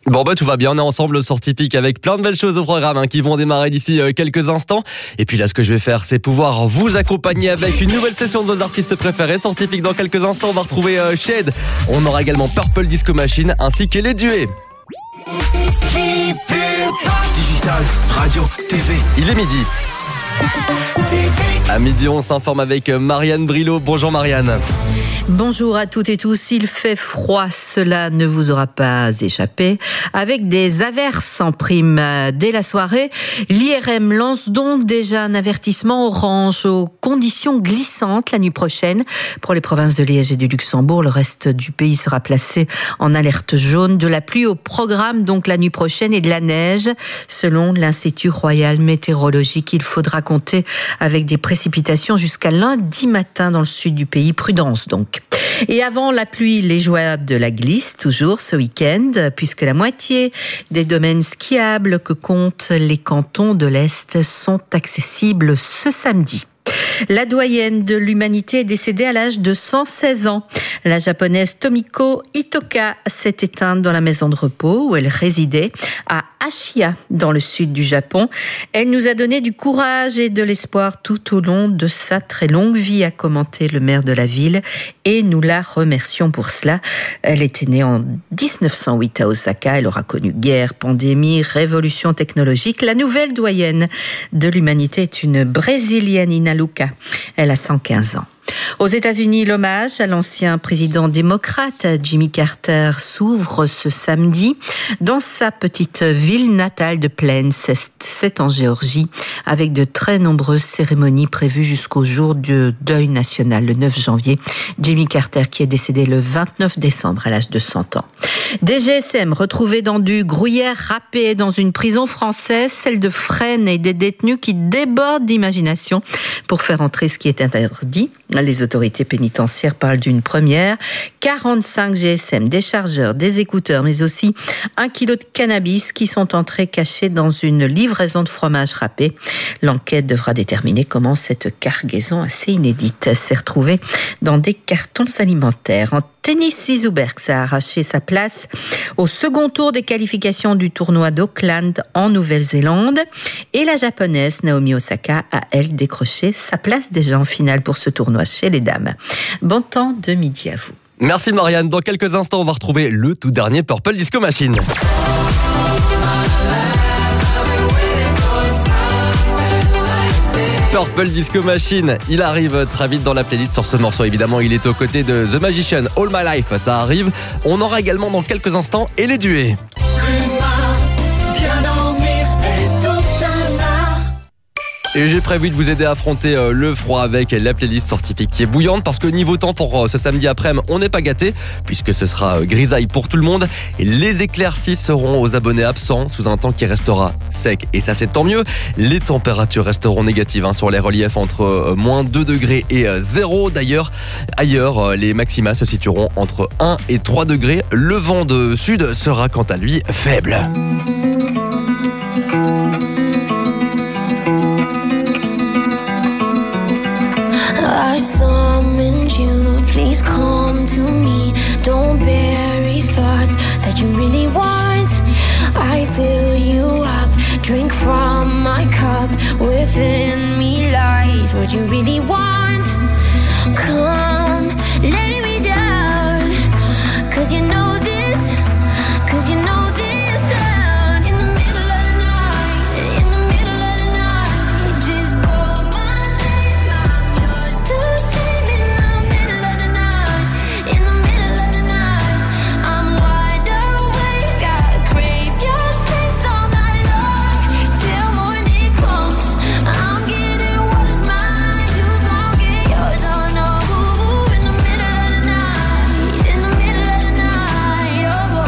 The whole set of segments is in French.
Bon tout va bien, on est ensemble sur Tipeee avec plein de belles choses au programme qui vont démarrer d'ici quelques instants. Et puis là ce que je vais faire c'est pouvoir vous accompagner avec une nouvelle session de vos artistes préférés. Sur Tipeee dans quelques instants on va retrouver Shade. On aura également Purple Disco Machine ainsi que les duets. Digital, radio, TV. Il est midi. À midi on s'informe avec Marianne Brillo. Bonjour Marianne. Bonjour à toutes et tous, il fait froid, cela ne vous aura pas échappé. Avec des averses en prime dès la soirée, l'IRM lance donc déjà un avertissement orange aux conditions glissantes la nuit prochaine. Pour les provinces de Liège et du Luxembourg, le reste du pays sera placé en alerte jaune. De la pluie au programme donc la nuit prochaine et de la neige. Selon l'Institut Royal Météorologique, il faudra compter avec des précipitations jusqu'à lundi matin dans le sud du pays. Prudence donc. Et avant la pluie, les joies de la glisse, toujours ce week-end, puisque la moitié des domaines skiables que comptent les cantons de l'Est sont accessibles ce samedi. La doyenne de l'humanité est décédée à l'âge de 116 ans. La japonaise Tomiko Itoka s'est éteinte dans la maison de repos où elle résidait à Ashiya, dans le sud du Japon. Elle nous a donné du courage et de l'espoir tout au long de sa très longue vie, a commenté le maire de la ville, et nous la remercions pour cela. Elle était née en 1908 à Osaka. Elle aura connu guerre, pandémie, révolution technologique. La nouvelle doyenne de l'humanité est une Brésilienne, Ina Luca. Elle a 115 ans. Aux États-Unis, l'hommage à l'ancien président démocrate Jimmy Carter s'ouvre ce samedi dans sa petite ville natale de Plains, c'est en Géorgie, avec de très nombreuses cérémonies prévues jusqu'au jour du deuil national, le 9 janvier. Jimmy Carter qui est décédé le 29 décembre à l'âge de 100 ans. Des GSM retrouvés dans du gruyère râpé dans une prison française, celle de Fresnes, et des détenus qui débordent d'imagination pour faire entrer ce qui est interdit. Les autorités pénitentiaires parlent d'une première. 45 GSM, des chargeurs, des écouteurs, mais aussi 1 kilo de cannabis qui sont entrés cachés dans une livraison de fromage râpé. L'enquête devra déterminer comment cette cargaison assez inédite s'est retrouvée dans des cartons alimentaires. En tennis, Sissou Berks a arraché sa place au second tour des qualifications du tournoi d'Auckland en Nouvelle-Zélande. Et la japonaise Naomi Osaka a, elle, décroché sa place déjà en finale pour ce tournoi chez les dames. Bon temps de midi à vous. Merci Marianne. Dans quelques instants, on va retrouver le tout dernier Purple Disco Machine. Purple Disco Machine, il arrive très vite dans la playlist sur ce morceau. Évidemment, il est aux côtés de The Magician, All My Life, ça arrive. On aura également dans quelques instants et les duets. Et j'ai prévu de vous aider à affronter le froid avec la playlist sur Tipeee qui est bouillante, parce que niveau temps pour ce samedi après-midi, on n'est pas gâté puisque ce sera grisaille pour tout le monde. Et les éclaircies seront aux abonnés absents sous un temps qui restera sec. Et ça, c'est tant mieux. Les températures resteront négatives sur les reliefs entre moins 2 degrés et 0. D'ailleurs, ailleurs, les maxima se situeront entre 1 et 3 degrés. Le vent de sud sera quant à lui faible. I summoned you, please come to me. Don't bury thoughts that you really want. I fill you up, drink from my cup. Within me lies what you really want. Come, lay me down, 'cause you know this, 'cause you know this sound. In the middle of the night, in the middle of the night, just call my name, I'm yours to tame. In the middle of the night, in the middle of the night, I'm wide awake, I crave your taste all night long, till morning comes. I'm getting what is mine, you gon' get yours, oh no. In the middle of the night, in the middle of the night, oh.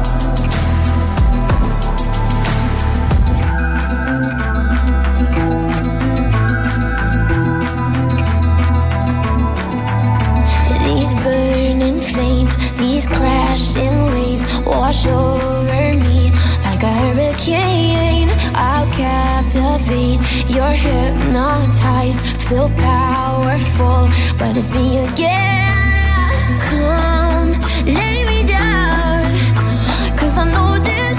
These burning flames, these crashing waves wash over me like a hurricane. I'll captivate, you're hypnotized, feel powerful, but it's me again. Come, lay me down, 'cause I know this,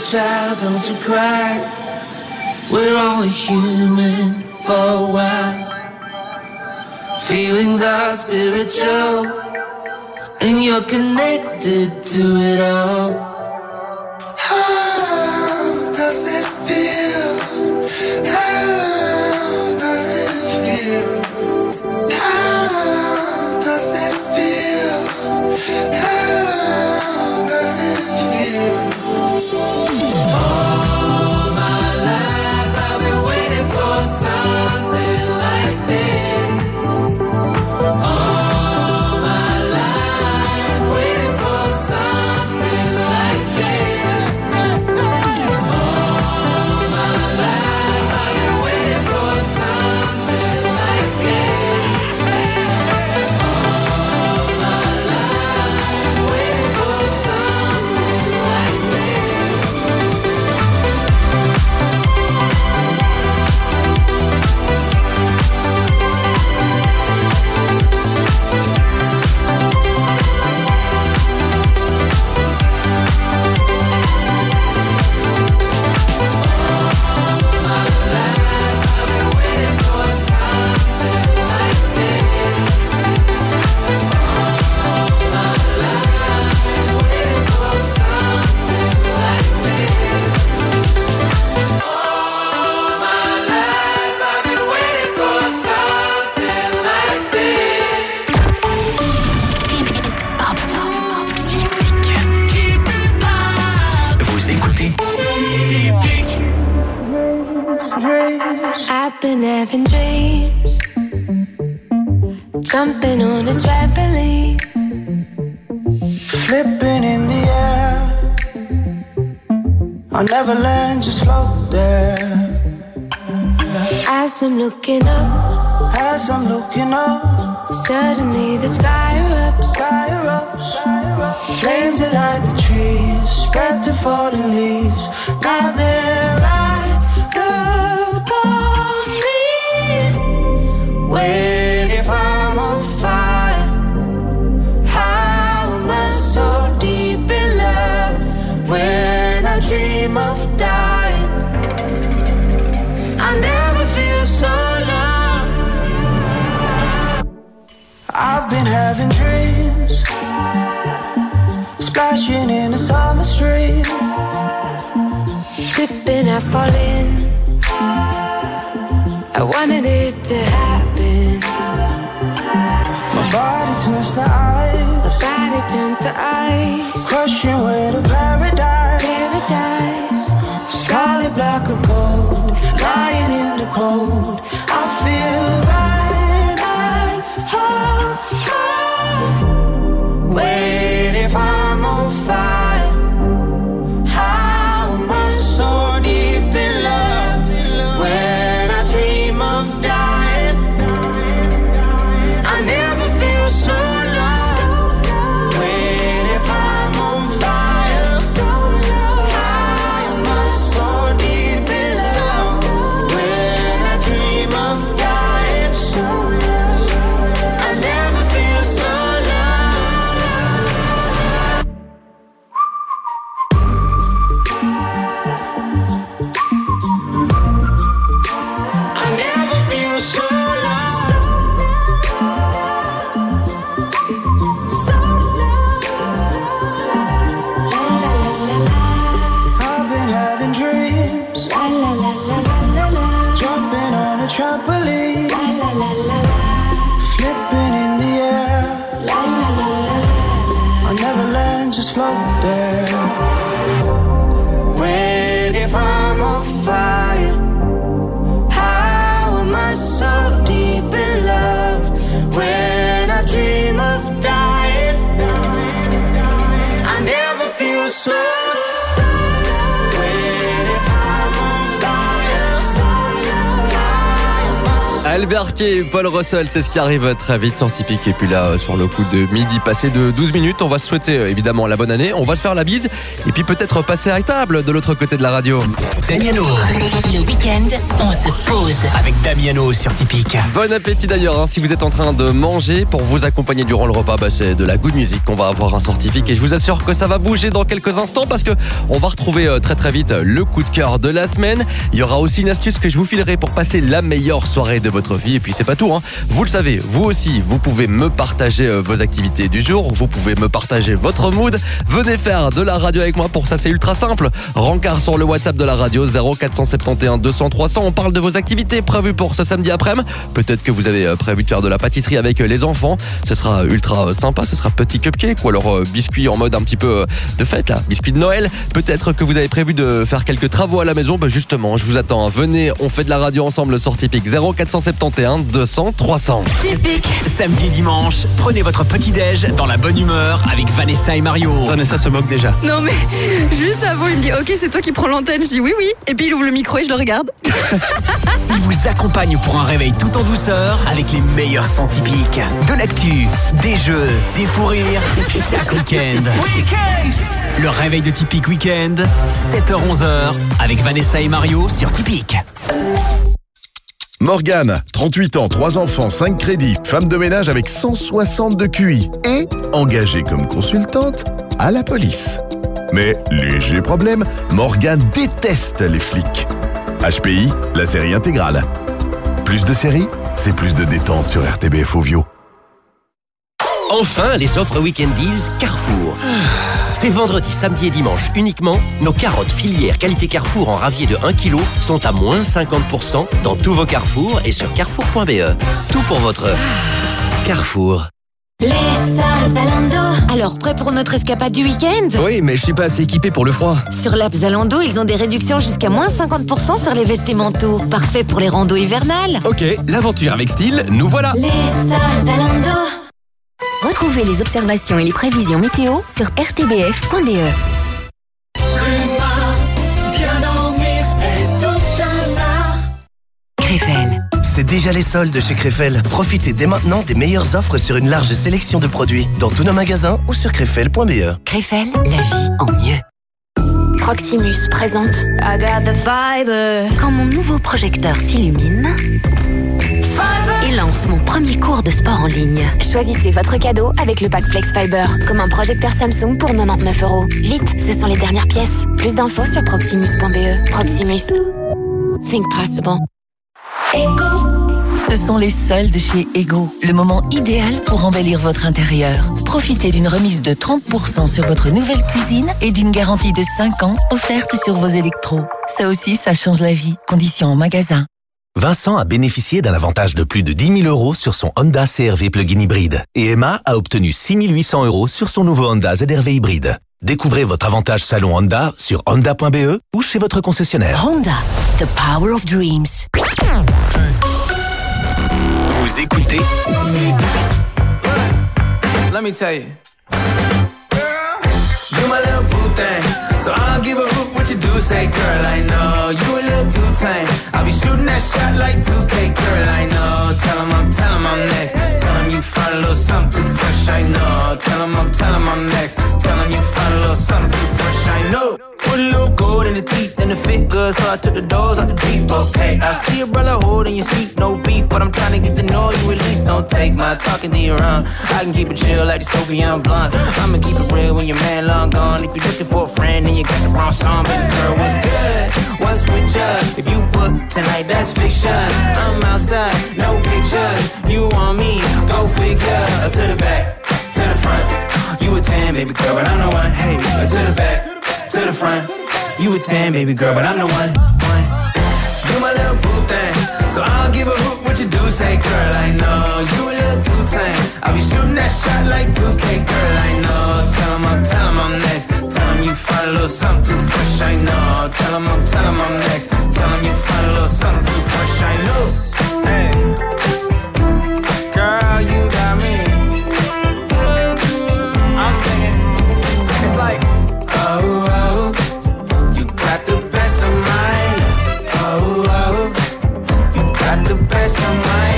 child, don't you cry. We're only human for a while. Feelings are spiritual, and you're connected to it all. How does it feel? How does it feel? How does it feel? How does it feel? All my life I've been waiting for something like this. All my life waiting for something like this. All my life I've been waiting for something like this. All my life waiting for something like this. Vous écoutez I've been having dreams, jumping on a trampoline, Flipping in the air, I'll never land, just float there. as I'm looking up, As I'm looking up, suddenly the sky erupts. sky erupts, flames that light the trees, spread to falling leaves. Now they're right upon me. Wait, if I'm on fire, how am I so deep in love? When I dream of dying, I never feel so loved. I've been having dreams, splashing in a summer stream, Tripping, I fall in. I wanted it to happen. my body turns to ice, Body turns to ice. crushing way to paradise. Paradise. Scarlet black or gold, lying in the cold. I feel right at home. Wait, if I'm on fire, how am I so deep in love? When I dream of dying, I never feel so loved. Wait, if I'm on fire, how am I so deep in love? When I dream of dying, I never feel so loved. I never feel so loved. I've been having dreams, La la la la la la la. jumping on a trampoline, La la la la la. flipping in the air. La la la la la. I'll never land, just float there. Wait, if I'm on fire, how am I so deep in love? When I dream of dying, I never feel so. Wait, if I'm on fire, how am I so Albert Kay et Paul Russell, c'est ce qui arrive très vite sur Typique. Et puis là, sur le coup de midi passé de 12 minutes, on va se souhaiter évidemment la bonne année. On va se faire la bise et puis peut-être passer à table de l'autre côté de la radio. Damiano. Le week-end, on se pose. Avec Damiano sur Typique. Bon appétit d'ailleurs, hein, si vous êtes en train de manger. Pour vous accompagner durant le repas, c'est de la good music qu'on va avoir un sur Typique. Et je vous assure que ça va bouger dans quelques instants parce que on va retrouver très très vite le coup de cœur de la semaine. Il y aura aussi une astuce que je vous filerai pour passer la meilleure soirée de votre vie. Et puis c'est pas tout, hein. Vous le savez, vous aussi, vous pouvez me partager vos activités du jour. Vous pouvez me partager votre mood. Venez faire de la radio avec moi. Pour ça, c'est ultra simple. Rencard sur le WhatsApp de la radio 0471 200 300. On parle de vos activités prévues pour ce samedi après-midi. Peut-être que vous avez prévu de faire de la pâtisserie avec les enfants. Ce sera ultra sympa. Ce sera petit cupcake ou alors biscuit en mode un petit peu de fête là. Biscuit de Noël. Peut-être que vous avez prévu de faire quelques travaux à la maison. Justement, je vous attends. Venez, on fait de la radio ensemble sur Typique 0471 200 300. Typique. Samedi et dimanche, prenez votre petit-déj dans la bonne humeur avec Vanessa et Mario. Vanessa se moque déjà. Non mais juste avant il me dit ok c'est toi qui prends l'antenne, je dis oui et puis il ouvre le micro et je le regarde. Ils vous accompagnent pour un réveil tout en douceur avec les meilleurs sons typiques. De l'actu, des jeux, des fous rires chaque week-end. Le réveil de Typique Week-end, 7h-11h avec Vanessa et Mario sur Typique. Morgane, 38 ans, 3 enfants, 5 crédits, femme de ménage avec 160 de QI et engagée comme consultante à la police. Mais léger problème, Morgane déteste les flics. HPI, la série intégrale. Plus de séries, c'est plus de détente sur RTBF Ovio. Enfin, les offres Weekend Deals Carrefour. C'est vendredi, samedi et dimanche uniquement. Nos carottes filières qualité Carrefour en ravier de 1 kg sont à moins 50% dans tous vos Carrefour et sur carrefour.be. Tout pour votre Carrefour. Les soldes Zalando. Alors, prêt pour notre escapade du week-end? Oui, mais je suis pas assez équipé pour le froid. Sur l'app Zalando, ils ont des réductions jusqu'à moins 50% sur les vestes et manteaux. Parfait pour les randos hivernales. Ok, l'aventure avec style, nous voilà. Les soldes Zalando. Retrouvez les observations et les prévisions météo sur rtbf.be. Créfel. C'est déjà les soldes chez Créfel. Profitez dès maintenant des meilleures offres sur une large sélection de produits dans tous nos magasins ou sur créfel.be. Créfel, la vie en mieux. Proximus présente I got the fiber. Quand mon nouveau projecteur s'illumine et lance mon premier cours de sport en ligne. Choisissez votre cadeau avec le pack Flex Fiber, comme un projecteur Samsung pour 99 €. Vite, ce sont les dernières pièces. Plus d'infos sur proximus.be. Proximus. Think possible. Ce sont les soldes chez Ego, le moment idéal pour embellir votre intérieur. Profitez d'une remise de 30% sur votre nouvelle cuisine et d'une garantie de 5 ans offerte sur vos électros. Ça aussi, ça change la vie. Conditions en magasin. Vincent a bénéficié d'un avantage de plus de 10 000 € sur son Honda CR-V plug-in hybride. Et Emma a obtenu 6 800 € sur son nouveau Honda ZR-V hybride. Découvrez votre avantage salon Honda sur honda.be ou chez votre concessionnaire. Honda, the power of dreams. Vous écoutez Let me tell you. You my little boo thing, so I don't give a hoot what you do. Say, girl, I know you a little too tame. I'll be shooting that shot like 2K, girl, I know. Tell him I'm next. Tell him you find a little something too fresh, I know. Tell him I'm next. Tell him you find a little something too fresh, I know. Put a little gold in the teeth and the fit good, so I took the doors out the deep. Okay, I see a brother holding your seat, no beef, but I'm trying to get to know you at least. Don't take my talking to your own. I can keep it chill like the Soviet blunt. I'ma keep it real when your man long gone. If you're looking for a friend, then you got the wrong song. Baby girl, what's good? What's with ya? If you book tonight, that's fiction. I'm outside, no pictures. You want me? Go figure. To the back, to the front. You a 10, baby girl, but I'm the one. Hey, to the back, to the front. You a 10, baby girl, but I'm the one. You my little boo thing, so I don't give a hoot what you do. Say, girl, I know you a little too tame. I'll be shooting that shot like 2K, girl, I know. Tell him I'm next. Tell him you find a little something too fresh, I know. Tell him I'm next. Tell him you find a little something too fresh, I know. Hey, girl, you got me. I'm singing. It's like, oh, you got the best of mine. Oh, you got the best of mine.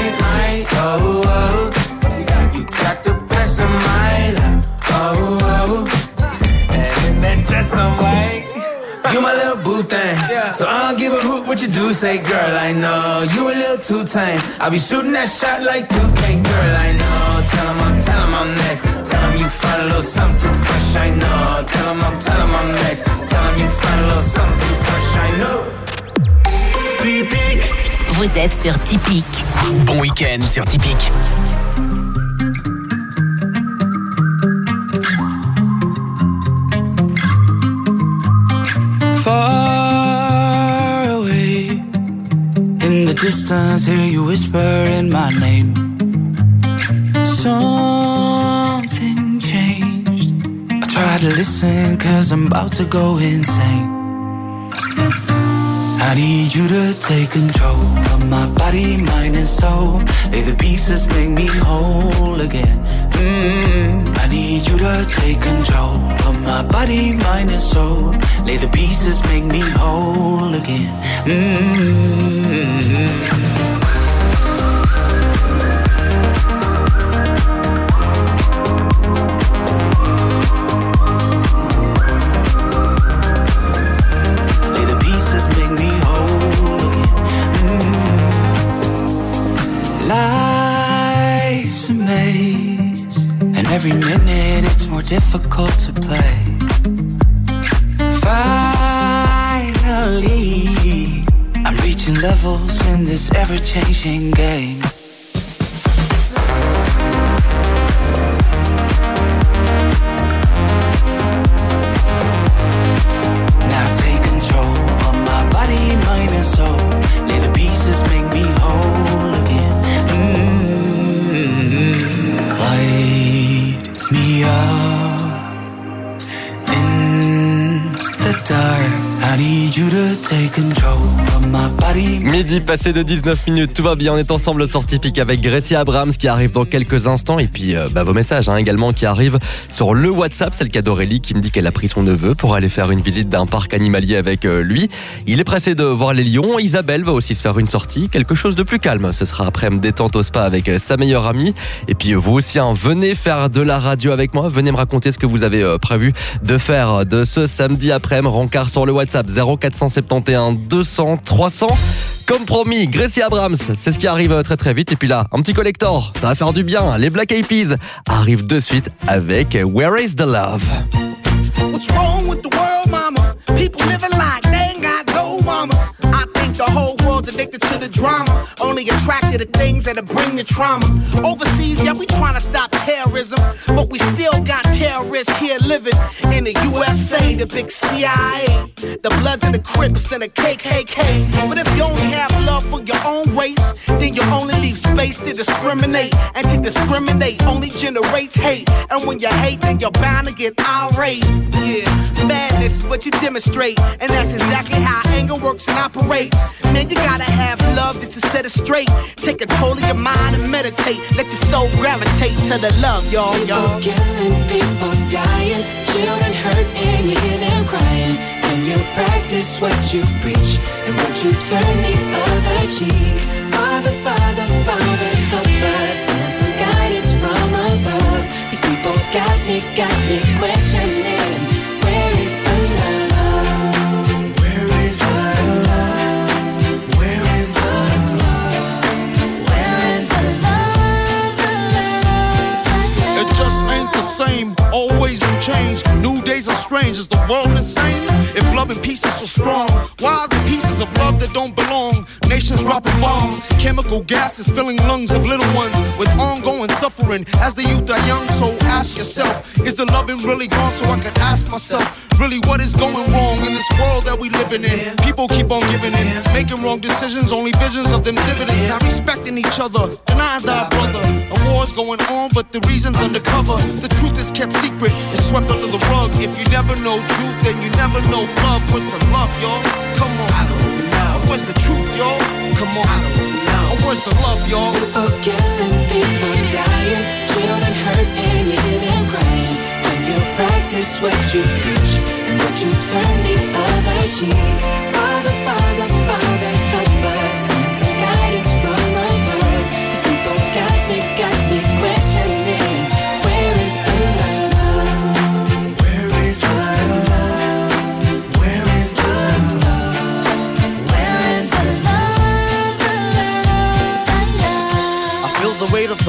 You my little boo thing. So I don't give a hoot what you do, say girl, I know. You a little too tame. I'll be shooting that shot like 2K, girl, I know. Tell him I'm next. Tell him you find a little something too fresh, I know. Tell him I'm next. Tell him you find a little something too fresh, I know. Typique. Vous êtes sur Typique. Bon week-end sur Typique. Far away in the distance, hear you whisper in my name. Something changed. I try to listen 'cause I'm about to go insane. I need you to take control of my body, mind and soul. Lay the pieces, make me whole again. I need you to take control of my body, mind and soul. Lay the pieces, make me whole again. Life's a maze, and every minute it's more difficult to play. Finally, I'm reaching levels in this ever-changing game. Now take control of my body, mind and soul. Lay the pieces, make me whole again. Light me up in the dark. I need you to take control of my body. Midi passé de 19 minutes, tout va bien, on est ensemble sur Typique avec Gracie Abrams qui arrive dans quelques instants et puis vos messages également qui arrivent sur le WhatsApp. C'est le cas d'Aurélie qui me dit qu'elle a pris son neveu pour aller faire une visite d'un parc animalier avec lui. Il est pressé de voir les lions. Isabelle va aussi se faire une sortie, quelque chose de plus calme. Ce sera après détente au spa avec sa meilleure amie. Et puis vous aussi, venez faire de la radio avec moi, venez me raconter ce que vous avez prévu de faire de ce samedi après-midi. Rencard sur le WhatsApp 0471 200 300. Comme promis, Gracie Abrams, c'est ce qui arrive très très vite. Et puis là, un petit collector, ça va faire du bien. Les Black Eyed Peas arrivent de suite avec Where is the Love. What's wrong with the world, mama? People living like they ain't got no mamas. I think the whole world's addicted to the drama, only attracted to things that'll bring the trauma. Overseas, yeah, we trying to stop terrorism, but we still got terrorists here living in the USA, the big CIA, the Bloods and the Crips and the KKK. But if you only have love for your own race, then you only leave space to discriminate, and to discriminate only generates hate. And when you hate, then you're bound to get irate. Yeah, madness is what you demonstrate, and that's exactly how anger works and operates. Man, you gotta have love just to set it straight. Take control of your mind and meditate. Let your soul gravitate to the love, y'all. People killing, people dying, children hurt and you hear them crying. When you practice what you preach, and would you turn the other cheek? Father, Father, Father, help us, send some guidance from above. These people got me questioning. Where is the love? Where is the love? Where is the love? Where is the love? It just ain't the same. Always new change. New days are strange. Is the world insane? If love and peace is so strong, why are the pieces of love that don't belong? Nations dropping bombs, chemical gases filling lungs of little ones with ongoing suffering as the youth are young. So ask yourself, is the loving really gone? So I could ask myself, really what is going wrong in this world that we living in? People keep on giving in, making wrong decisions, only visions of them dividends. Not respecting each other, denying thy brother. A war's going on, but the reason's undercover. The truth is kept secret, it's swept under the rug. If you never know truth, then you never know love. What's the love, y'all? Come on, I don't know. Where's the truth, y'all? Come on, I don't know. Where's the love, y'all? People killing, people dying, children hurt and you hear them crying. When you practice what you preach, and would you turn the other cheek? Father, Father, Father, help us, send some guidance from above. These people got me questioning. Where is the love? Where is the love? Where is the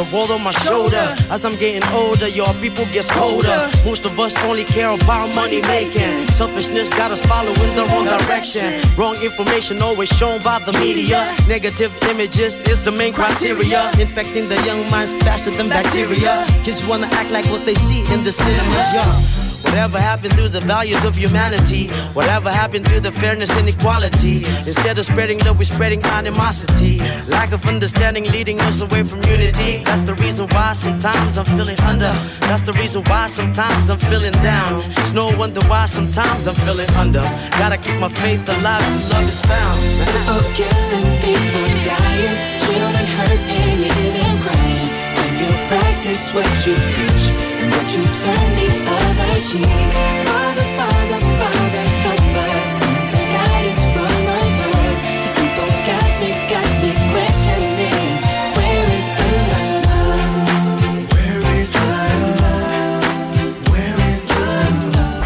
the world on my shoulder. As I'm getting older, your people gets colder. Most of us only care about money making. Selfishness got us following the wrong direction. Wrong information always shown by the media. Negative images is the main criteria. Infecting the young minds faster than bacteria. Kids wanna act like what they see in the cinemas, yeah. Whatever happened to the values of humanity? Whatever happened to the fairness and equality? Instead of spreading love, we're spreading animosity. Lack of understanding leading us away from unity. That's the reason why sometimes I'm feeling under. That's the reason why sometimes I'm feeling down. It's no wonder why sometimes I'm feeling under. Gotta keep my faith alive till love is found. People killing, people dying, children hurt and you hear them crying. When you practice what you preach and what you turn the other cheek. Father, Father, Father, help us. Send some guidance from above. These people got me questioning. Where is the love? Where is the love? Where is the love?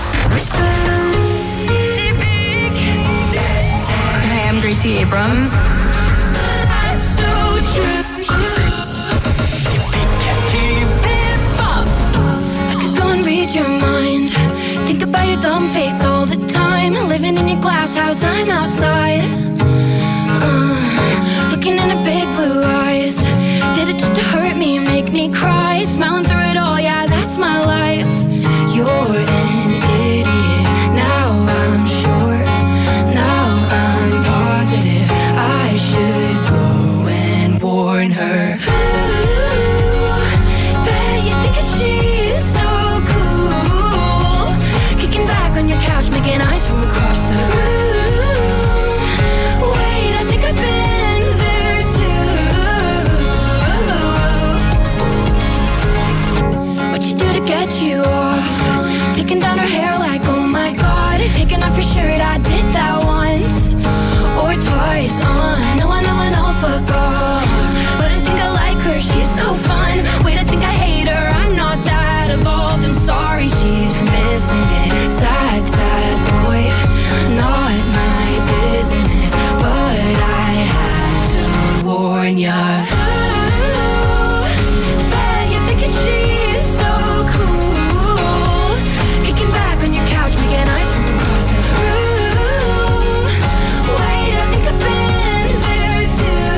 Hi, I'm Gracie Abrams. That's so true. Read your mind. Think about your dumb face all the time. Living in your glass house, I'm outside. Looking in her big blue eyes. Did it just to hurt me, make me cry? Smiling through it all, yeah, that's my life. You're an idiot. Now I'm sure. Now I'm positive. I should go and warn her. Bet you think that she's so cool. Kicking back on your couch, making eyes from across the room. Wait, I think I've been there too. What you do to get you off? Taking down her hair like, oh my god. Taking off your shirt, I did that once or twice. I know, fuck off. But I think I like her, she's so fun. Wait, I think I hate her, I'm not that evolved. I'm sorry, she's missing it. Sad, sad boy, not my business. But I had to warn ya. Bet you're thinking she's so cool. Kicking back on your couch, making eyes from across the room. Wait, I think I've been there too.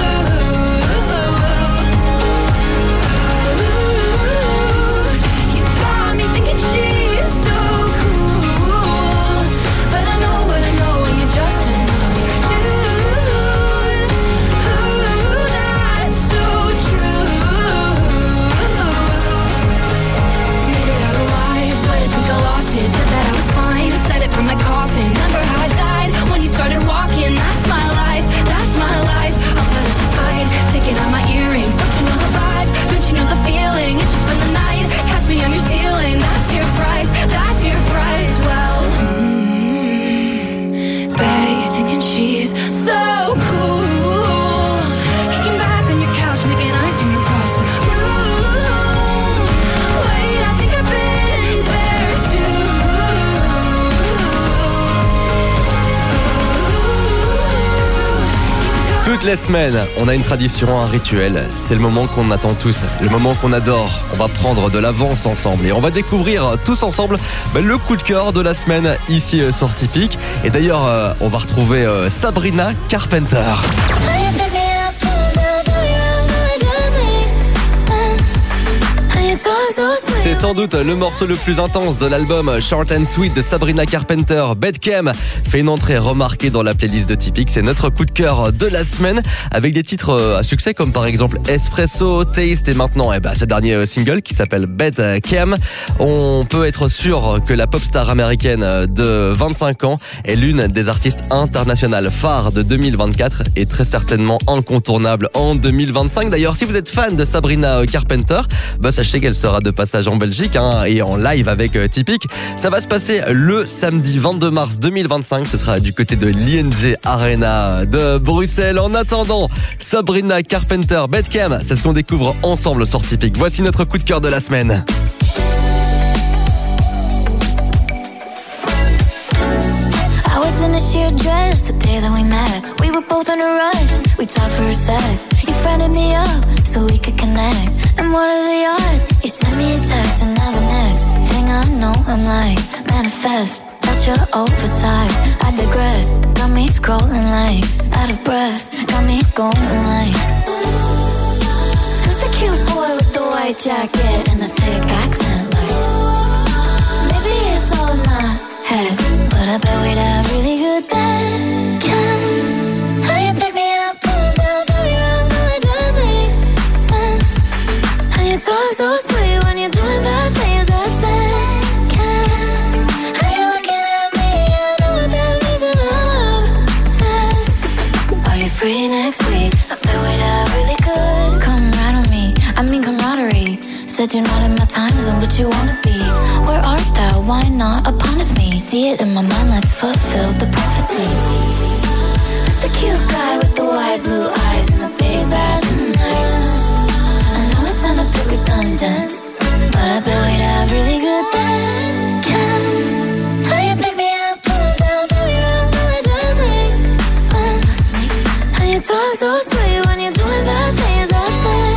You got me thinking she's so cool. But I know what I know, and you're just another dude. That's so true. Made it out alive, but I think I lost it. Said that I was fine, said it from my coffin. Remember how I died when you started walking? That's my life, that's my life. I'll put up a fight, taking out my earrings. Don't you know the vibe? Don't you know the feeling? It's just been the night, catch me on your ceiling. That's your price, that's your price. Well, bet you're thinking she's so cool. Kicking back on your couch, making eyes from across the room. Wait, I think I've been there too. Toutes les semaines, on a une tradition, un rituel. C'est le moment qu'on attend tous, le moment qu'on adore. On va prendre de l'avance ensemble et on va découvrir tous ensemble le coup de cœur de la semaine ici sur Typique. Et d'ailleurs, on va retrouver Sabrina Carpenter. C'est sans doute le morceau le plus intense de l'album Short and Sweet de Sabrina Carpenter. Bedcam fait une entrée remarquée dans la playlist de Typique. C'est notre coup de cœur de la semaine avec des titres à succès comme par exemple Espresso, Taste et maintenant ce dernier single qui s'appelle Bedcam. On peut être sûr que la pop star américaine de 25 ans est l'une des artistes internationales phares de 2024 et très certainement incontournable en 2025. D'ailleurs, si vous êtes fan de Sabrina Carpenter, sachez qu'elle sera de passage en Belgique et en live avec Typique. Ça va se passer le samedi 22 mars 2025. Ce sera du côté de l'ING Arena de Bruxelles. En attendant, Sabrina Carpenter, Bedcam, c'est ce qu'on découvre ensemble sur Typique. Voici notre coup de cœur de la semaine. I was in a sheer dress the day that we met. We were both in a rush. We talked for a sec. You fronted me up. so we could connect. And what are the odds? You send me a text and now the next thing I know, I'm like, manifest. That's your oversized, I digress. Got me scrolling like, out of breath. Got me going like, who's the cute boy with the white jacket and the thick accent? Like, maybe it's all in my head, but I bet we'd have really good bed. How you pick me up, pull me down, tell me wrong, no, it just makes sense. How you talk so sweet when you're doing bad things, that's bad. How you looking at me, I know what that means and I'm obsessed. Are you free next week? I bet we'd have really good. Come right on me, I mean camaraderie. Said you're not in my time zone, but you wanna be. Where art thou? Why not upon with me? See it in my mind, let's fulfill the prophecy. Who's the cute guy with the white blue eyes and the big bad night? I know it sound a bit redundant, but I bet we'd have really good bed. How you pick me up, pull me down, tell me wrong, no, it just makes sense. How you talk so sweet when you're doing bad things, that's bad.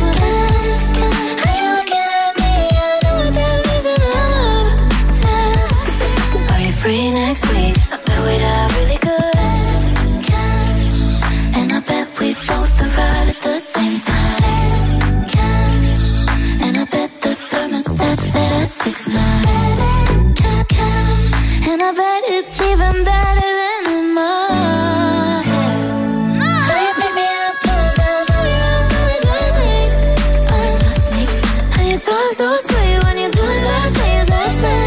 Free next week, I bet we'd have really good. And I bet we'd both arrive at the same time. And I bet the thermostat set at 6'9". And I bet it's even better than in my head. How you pick me up, pull me down, tell me wrong, no, it just makes sense. How you talk so sweet when you're doing bad things, that's bad.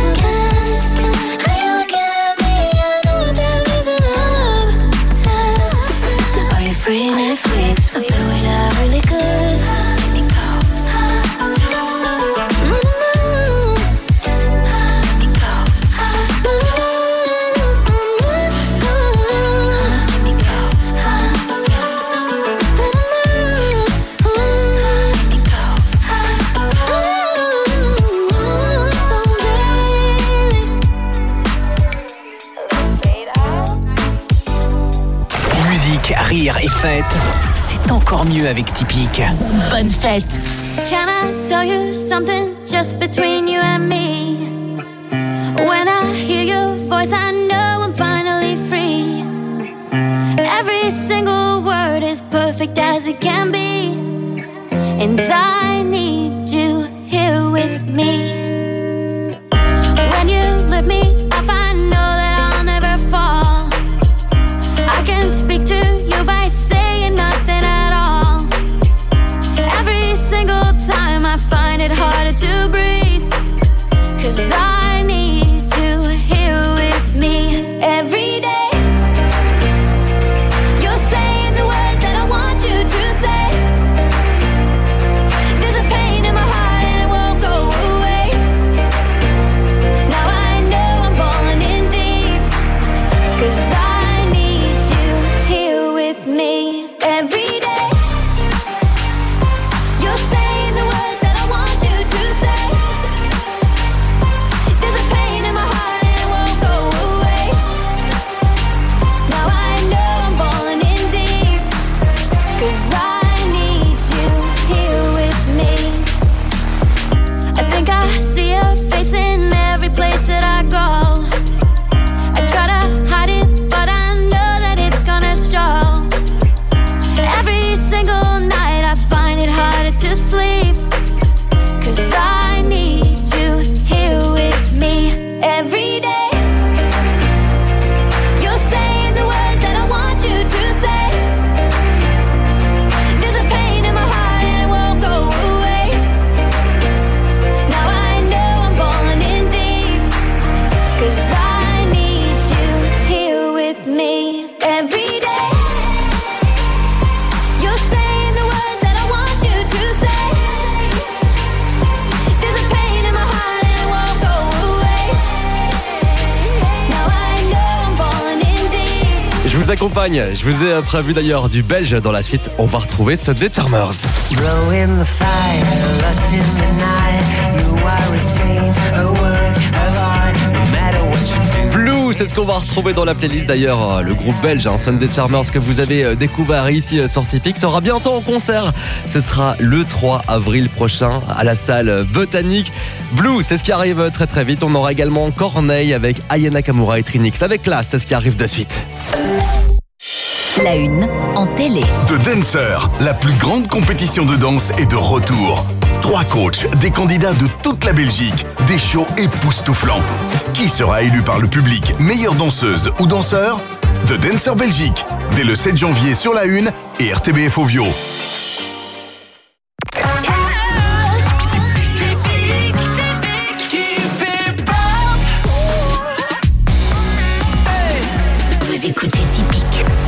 Free next week, I bet we'd have really good. Rire et fête, c'est encore mieux avec Typique. Bonne fête. Can I tell you something just between you and me? When I hear your voice, I know I'm finally free. Every single word is perfect as it can be. And I need you here with me. When you lift me up, I know that I'll never fall. I can speak to you by saying nothing at all. Every single time I find it harder to breathe, 'cause I need you here with me every day. You're saying the words that I want you to say. There's a pain in my heart and it won't go away. Now I know I'm falling in deep, 'cause I need you here with me every day. You're saying the words that I want you to say. There's a pain in my heart and it won't go away. Now I know I'm falling in deep, 'cause I need you here with me. I think I see your face in every place that I go. I try to hide it, but I know that it's gonna show. Every single night I find it harder to sleep, 'cause I need you here with me every day. You're saying the words that I want you to say. There's a pain in my heart and it won't go away. Now I know I'm falling in deep, 'cause I need you here with me every day. You're saying the words that I want you to say. There's a pain in my heart and it won't go away. Now I know I'm falling in deep. Je vous accompagne, je vous ai prévu d'ailleurs du belge dans la suite. On va retrouver ce des Charmers. Blow in the fire, lost in the night. You are a saint, a work of art, no matter what you do. Blue c'est ce qu'on va retrouver dans la playlist. D'ailleurs, le groupe belge Sunday Charmers que vous avez découvert ici sur Tipeee sera bientôt en concert. Ce sera le 3 avril prochain à la salle Botanique. Blue, c'est ce qui arrive très très vite. On aura également Corneille avec Aya Nakamura et Trinix. Avec Classe, c'est ce qui arrive de suite. La une en télé. The Dancer, la plus grande compétition de danse est de retour. 3 coachs, des candidats de toute la Belgique, des shows époustouflants. Qui sera élu par le public meilleure danseuse ou danseur? The Dancer Belgique, dès le 7 janvier sur la Une et RTBF Ovio. Vous écoutez Tipeee.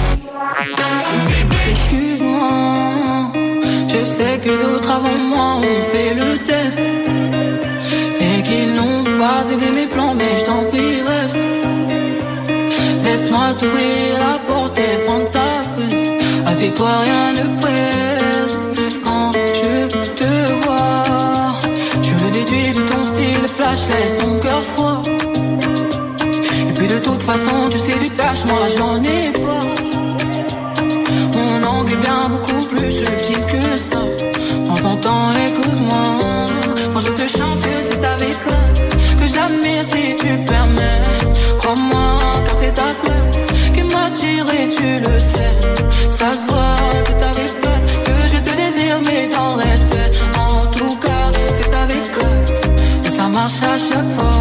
Excuse-moi, je sais que d'autres avant moi ont fait le test et qu'ils n'ont pas aidé mes plans, mais je t'en prie reste. Laisse-moi t'ouvrir la porte et prendre ta fesse. Assieds-toi, rien ne presse. Quand je te vois, je le déduis de ton style flash, laisse ton cœur froid. Et puis de toute façon, tu sais du cash, moi j'en ai pas. Mon angle est bien beaucoup plus subtil que ça. Prends ton temps, écoute-moi. Quand je te chante que c'est avec classe, que j'admire si tu le permets. Crois-moi, car c'est ta place qui m'attire et tu le sais. Ça se voit, c'est avec classe que je te désire, mais dans le respect. En tout cas, c'est avec classe et ça marche à chaque fois.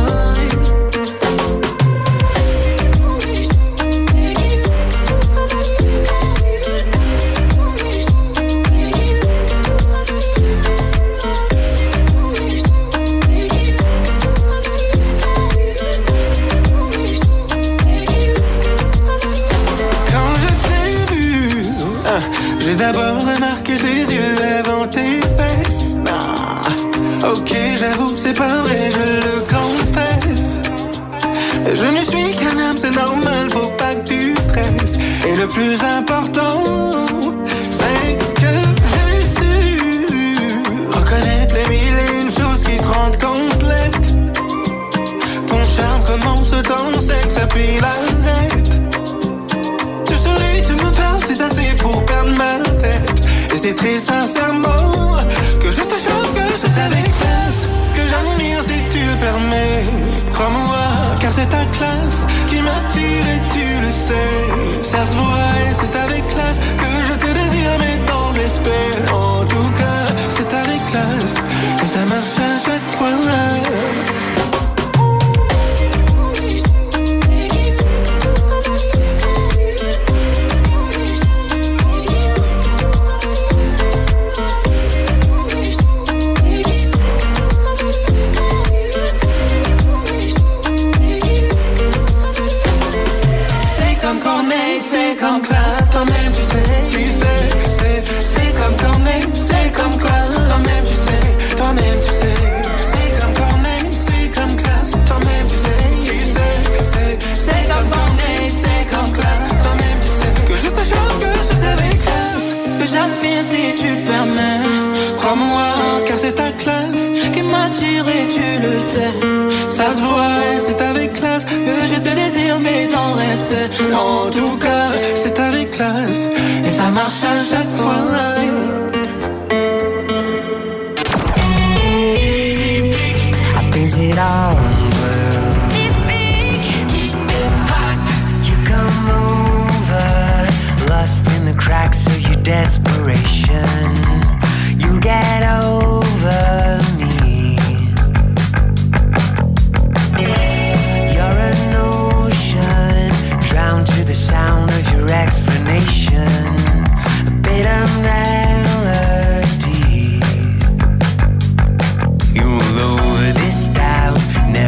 J'ai d'abord remarqué tes yeux avant tes fesses. Ah, ok, j'avoue, c'est pas vrai, je le confesse. Je ne suis qu'un homme, c'est normal, faut pas que tu stresses. Et le plus important, c'est que j'ai su reconnaître les mille et une choses qui te rendent complète. Ton charme commence dans le sexe, puis l'arrête. Tu souris, tu me parles, c'est assez pour perdre ma tête. Et c'est très sincèrement que je te chante que c'est avec classe, que j'admire si tu le permets. Crois-moi, car c'est ta classe qui m'attire et tu le sais. Ça se voit et c'est avec classe que je te désire, mais dans le respect. En tout cas, c'est avec classe et ça marche à chaque fois. Toi-même tu sais, c'est comme Corneille, c'est comme classe. Toi-même tu sais, c'est comme Corneille, c'est comme classe. Toi-même tu sais, c'est comme Corneille, c'est comme classe. Toi-même tu sais que je te chante que c'est avec classe, que j'admire si tu le permets. Crois-moi, car c'est ta classe qui m'attire et tu le sais. Ça se voit, c'est avec classe que je te désire, mais dans le respect. En tout cas, c'est avec classe et ça marche à chaque fois. I painted all blue. You come over, lost in the cracks of your desperation. You get over me. You're an ocean, drowned to the sound of your explanation. A bit of melody. You will lower this doubt,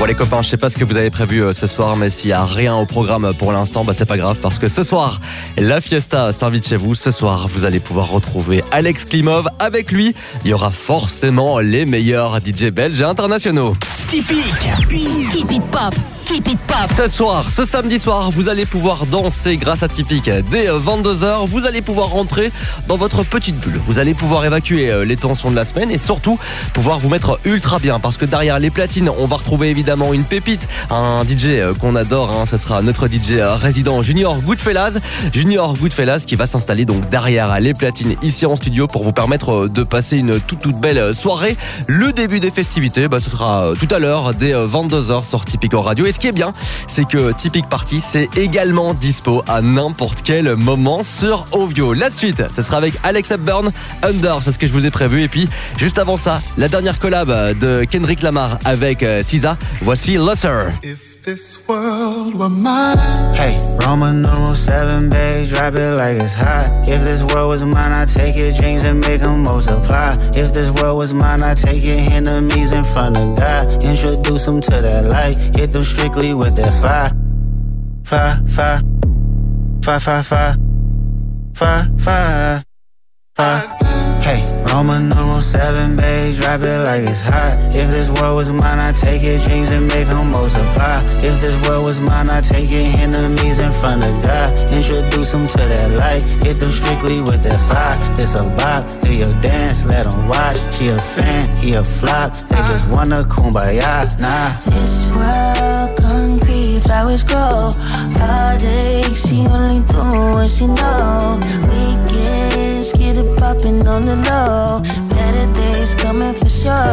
les copains, je sais pas ce que vous avez prévu ce soir, mais s'il y a rien au programme pour l'instant, c'est pas grave parce que ce soir, la fiesta s'invite chez vous. Ce soir, vous allez pouvoir retrouver Alex Klimov. Avec lui, il y aura forcément les meilleurs DJ belges et internationaux. Typique. Keep it pop. Keep it pop. Ce soir, ce samedi soir, vous allez pouvoir danser grâce à Typique. Dès 22h, vous allez pouvoir rentrer dans votre petite bulle. Vous allez pouvoir évacuer les tensions de la semaine et surtout pouvoir vous mettre ultra bien. Parce que derrière les platines, on va retrouver évidemment une pépite, un DJ qu'on adore. Ce sera notre DJ résident Junior Goodfellas. Junior Goodfellas qui va s'installer donc derrière les platines ici en studio pour vous permettre de passer une toute belle soirée. Le début des festivités, ce sera tout à l'heure dès 22h sur Typique en radio. Et ce qui est bien, c'est que Typique Party, c'est également dispo à n'importe quel moment sur Ovio. La suite, ce sera avec Alex Hepburn, Under, c'est ce que je vous ai prévu. Et puis, juste avant ça, la dernière collab de Kendrick Lamar avec SZA. Voici Loser. If this world were mine. Hey, Roman numeral 7, babe, drop it like it's hot. If this world was mine, I'd take your dreams and make them multiply. If this world was mine, I'd take your enemies in front of God. Introduce them to that light, hit them strictly with that fire. Fire, fire, fire, fire, fire, fire, fire, fire. Hey, Roman numeral 7, babe, drop it like it's hot. If this world was mine, I'd take your dreams and make them multiply. If this world was mine, I'd take your enemies in front of God. Introduce them to that light, hit them strictly with that fire. This a vibe, do your dance, let them watch. She a fan, he a flop, they just wanna kumbaya, nah. This world concrete, flowers grow. Heartache, she only do what she know. Weekends, get it poppin' on the low. Better days coming for sure.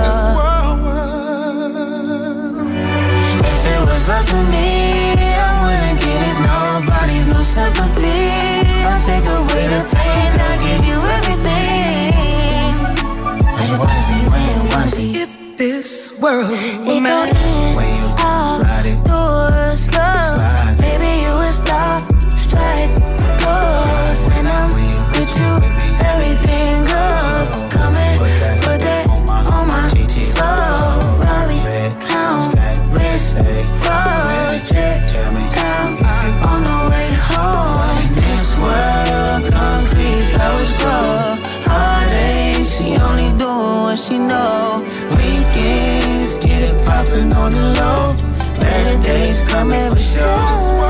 If it was up to me, I wouldn't give it nobody's no sympathy. I'll take away the pain, I'll give you everything. I just wanna see when, wanna see if this world were mine. When you ride it, do slow. Maybe you would stop, strike, pose. When I'm with you, everything goes. Come and put that on my soul. Robbie, clown, wrist, froze, check down on the way home. This world, concrete, flowers grow. Heartache, she only doing what she know. Weekends, get it poppin' on the low. Better days coming for sure.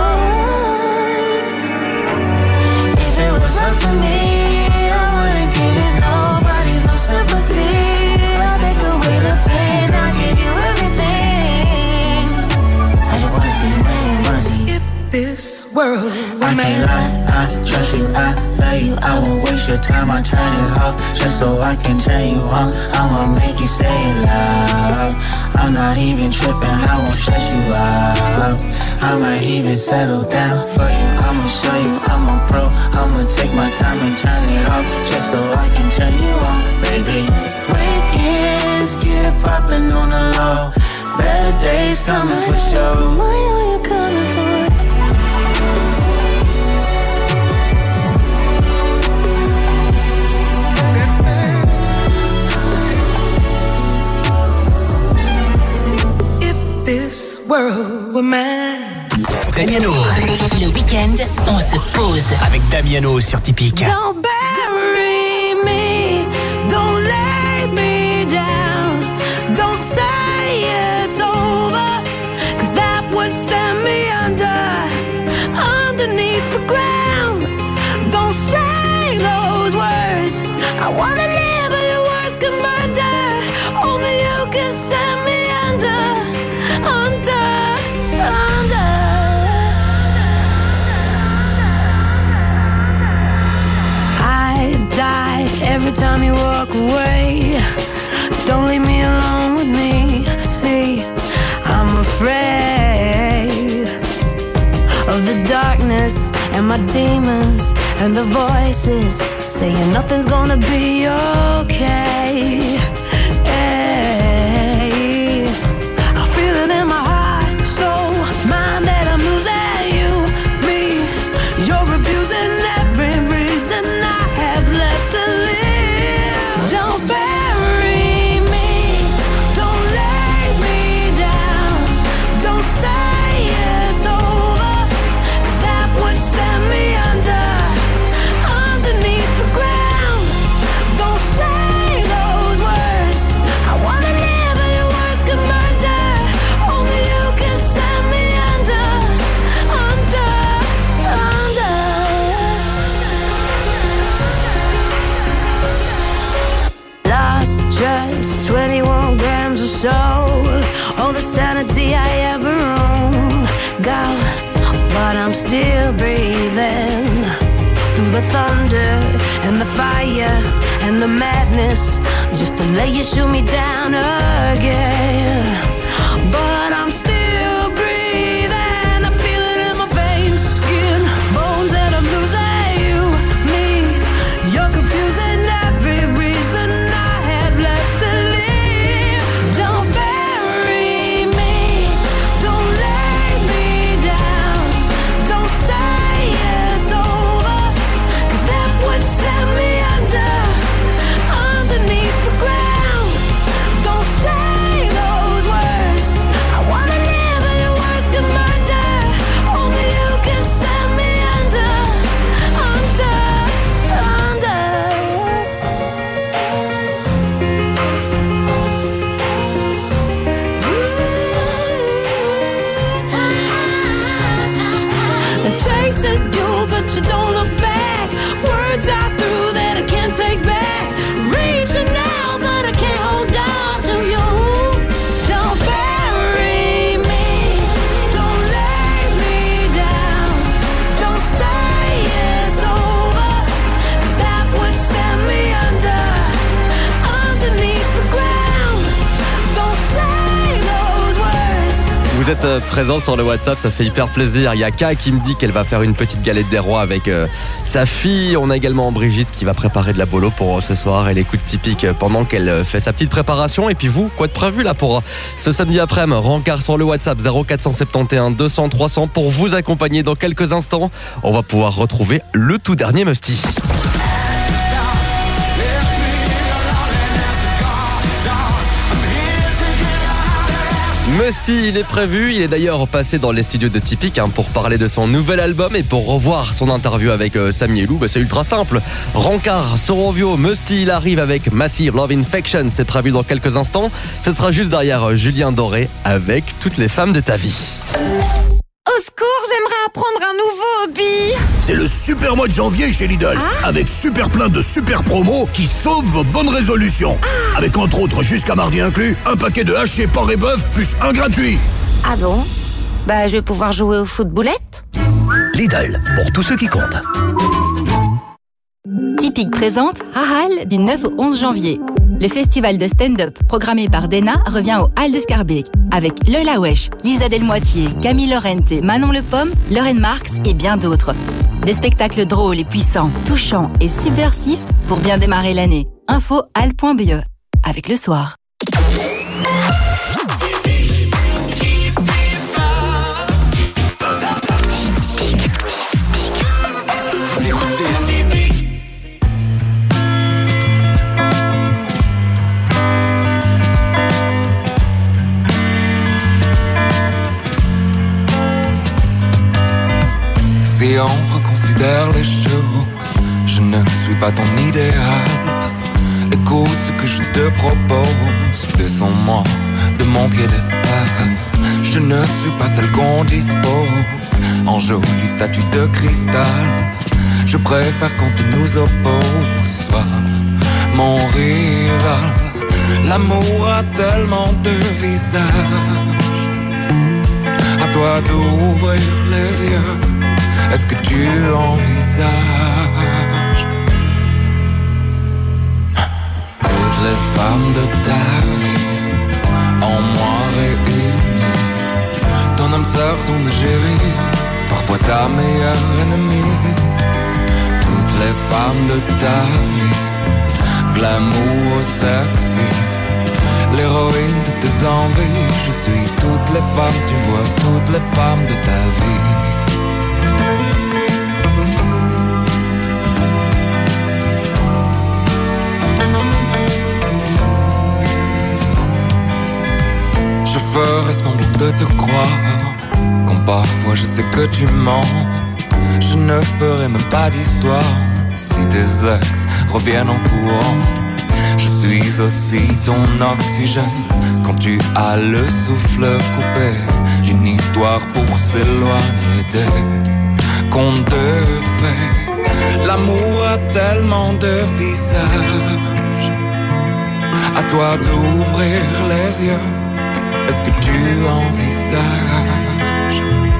If it was up to me, I wouldn't give it nobody's no sympathy. I'll take away the pain, I'll give you everything. I just wanna see when, wanna see if this world were mine. I can't lie, I trust you, I love you. I won't waste your time, I turn it off just so I can turn you on. I'ma make you say it loud. I'm not even tripping, I won't stress you out. I might even settle down for you. I'ma show you I'm a pro. I'ma take my time and turn it off just so I can turn you on, baby. Weekends, get it poppin' on the low. Better days coming for sure. I know you're coming for it. This world were mine. Damiano. Le week-end, on se pose. Avec Damiano sur Typique. Don't bury me, don't lay me down. Don't say it's over, 'cause that would send me underneath the ground. Don't say those words, I wanna live but your words can murder. Only you can send me under. I die every time you walk away. Don't leave me alone with me. See, I'm afraid of the darkness and my demons and the voices saying nothing's gonna be okay. soul, all the sanity I ever own. Gone, but I'm still breathing. Through the thunder and the fire and the madness, just to let you shoot me down again. But I'm still breathing. I feel it in my veins, skin, bones, and I'm losing you, me. You're confusing every reason I have left to live. Don't bury me, don't lay me down, don't say it's over, 'cause that would set me underneath the ground. Don't say those words, I wanna live in your words can murder. Only you can set me under. They're chasing you, but you don't look back. Words I threw that I can't take back. Reaching out, but I can't hold on to you. Don't bury me, don't lay me down, don't say it's over, 'cause that would set me underneath the ground. Don't say those words. Vous êtes présents sur le WhatsApp, ça fait hyper plaisir. Il y a Ka qui me dit qu'elle va faire une petite galette des rois avec sa fille. On a également Brigitte qui va préparer de la bolo pour ce soir. Elle écoute Typique pendant qu'elle fait sa petite préparation. Et puis vous, quoi de prévu là pour ce samedi après-midi? Rencard sur le WhatsApp 0471 200 300 pour vous accompagner. Dans quelques instants, on va pouvoir retrouver le tout dernier Musty. Musty, il est prévu, il est d'ailleurs passé dans les studios de Typique pour parler de son nouvel album et pour revoir son interview avec Samy et Lou. C'est ultra simple. Rancard, Sorovio, Musty, il arrive avec Massive Love Infection, c'est prévu dans quelques instants. Ce sera juste derrière Julien Doré avec Toutes les femmes de ta vie. Au secours, j'aimerais apprendre un nouveau hobby. C'est le super mois de janvier chez Lidl, avec super plein de super promos qui sauvent vos bonnes résolutions. Avec entre autres, jusqu'à mardi inclus, un paquet de haché porc et bœuf plus un gratuit. Ah bon? Bah, je vais pouvoir jouer au footboulette. Lidl, pour tous ceux qui comptent. Typique présente Rahal du 9 au 11 janvier. Le festival de stand-up programmé par Dena revient au Hall de Scarbeck avec Lola Wesh, Lisa Delmoitier, Camille Laurente, Manon Le Pomme, Lorraine Marx et bien d'autres. Des spectacles drôles et puissants, touchants et subversifs pour bien démarrer l'année. Info hall.be avec Le Soir. Si on reconsidère les choses, je ne suis pas ton idéal. Écoute ce que je te propose, descends-moi de mon piédestal. Je ne suis pas celle qu'on dispose en jolie statue de cristal. Je préfère qu'on te nous oppose, soit mon rival. L'amour a tellement de visages, à toi d'ouvrir les yeux. Est-ce que tu envisages toutes les femmes de ta vie en moi réunies? Ton âme sœur, ton égérie, parfois ta meilleure ennemie. Toutes les femmes de ta vie, glamour sexy, l'héroïne de tes envies. Je suis toutes les femmes, tu vois, toutes les femmes de ta vie. Je ferai semblant de te croire, quand parfois je sais que tu mens. Je ne ferai même pas d'histoire si tes ex reviennent en courant. Je suis aussi ton oxygène quand tu as le souffle coupé. Une histoire pour s'éloigner des contes de fées. L'amour a tellement de visages, à toi d'ouvrir les yeux. Est-ce que tu envisages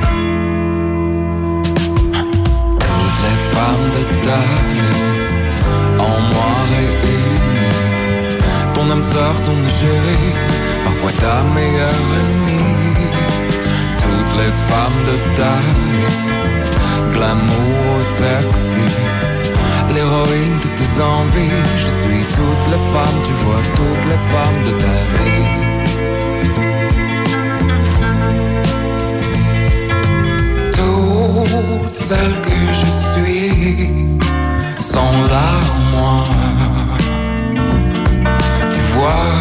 toutes les femmes de ta vie en moi réunies? Ton âme sœur, ton égérie, parfois ta meilleure ennemie. Toutes les femmes de ta vie, glamour sexy, l'héroïne de tes envies. Je suis toutes les femmes, tu vois, toutes les femmes de ta vie. Toutes celles que je suis sont là en moi. Tu vois,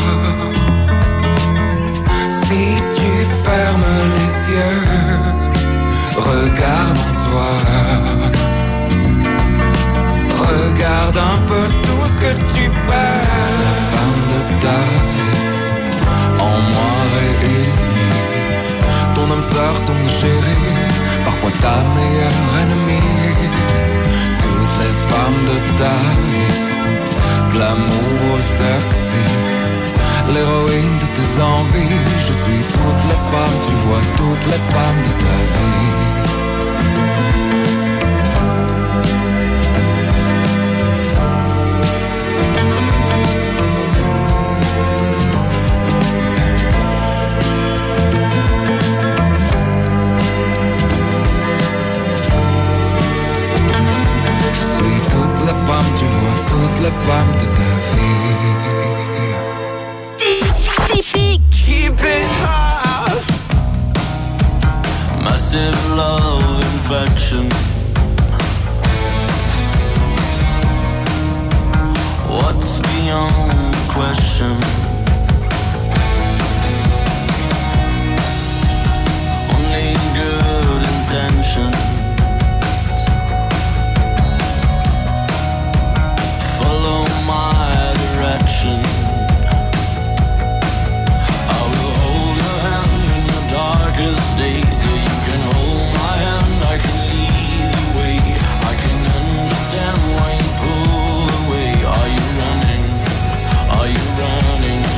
si tu fermes les yeux, regarde en toi. Regarde un peu tout ce que tu perds. La femme de ta vie, en moi réunie. Ton âme sœur, ton chéri, parfois ta meilleure ennemie. Toutes les femmes de ta vie, glamour sexy, l'héroïne de tes envies. Je suis toutes les femmes, tu vois, toutes les femmes de ta vie. Tu vois toutes les femmes de ta vie. Keep it high. Massive love infection. What's beyond question? Only good intention. Follow my direction. I will hold your hand in the darkest days. Yeah, you can hold my hand, I can lead the way. I can understand why you pull away. Are you running? Are you running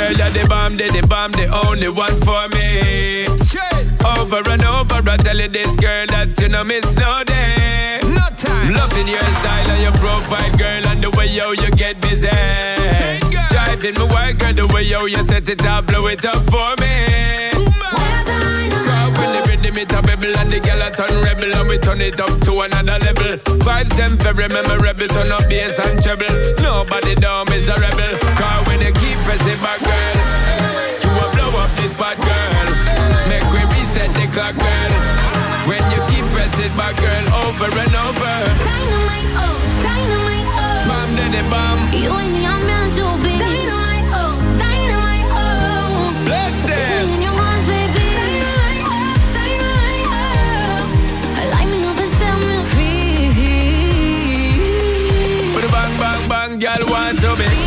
girl, you're the bomb, the only one for me. Straight over and over, I tell you this girl that you know miss no day. No time. Loving your style and your profile, girl, and the way yo you get busy. Hey, driving me wild, girl, the way yo you set it up, blow it up for me. Cause when the rhythm it a bubble and the girl a turn rebel and we turn it up to another level. Vibes them very memorable, turn up bass and treble. Nobody down is a rebel. Cause when you keep pressing back, girl, you will blow up this spot, girl. Make we reset the clock, girl. When you keep pressing back, girl, over and over. Dynamite, oh, dynamite, oh. Bomb daddy bomb. You and me are meant to be. Dynamite, oh, dynamite, oh. Bless them. In your arms, baby. Dynamite, oh, dynamite, oh. Light me up and set me free. But the bang, bang, bang, girl want to be.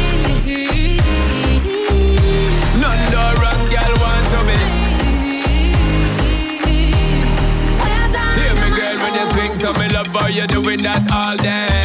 None no wrong, girl want to be. Hear me, girl, when you swing, so me love how you doing that all day.